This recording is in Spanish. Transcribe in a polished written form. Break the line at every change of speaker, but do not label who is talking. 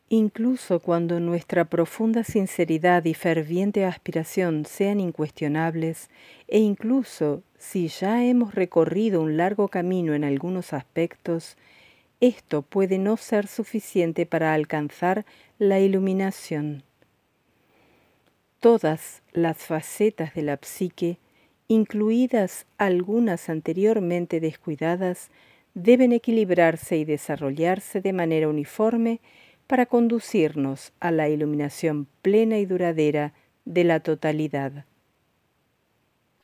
Incluso cuando nuestra profunda sinceridad y ferviente aspiración sean incuestionables, e incluso si ya hemos recorrido un largo camino en algunos aspectos, esto puede no ser suficiente para alcanzar la iluminación. Todas las facetas de la psique, incluidas algunas anteriormente descuidadas, deben equilibrarse y desarrollarse de manera uniforme para conducirnos a la iluminación plena y duradera de la totalidad.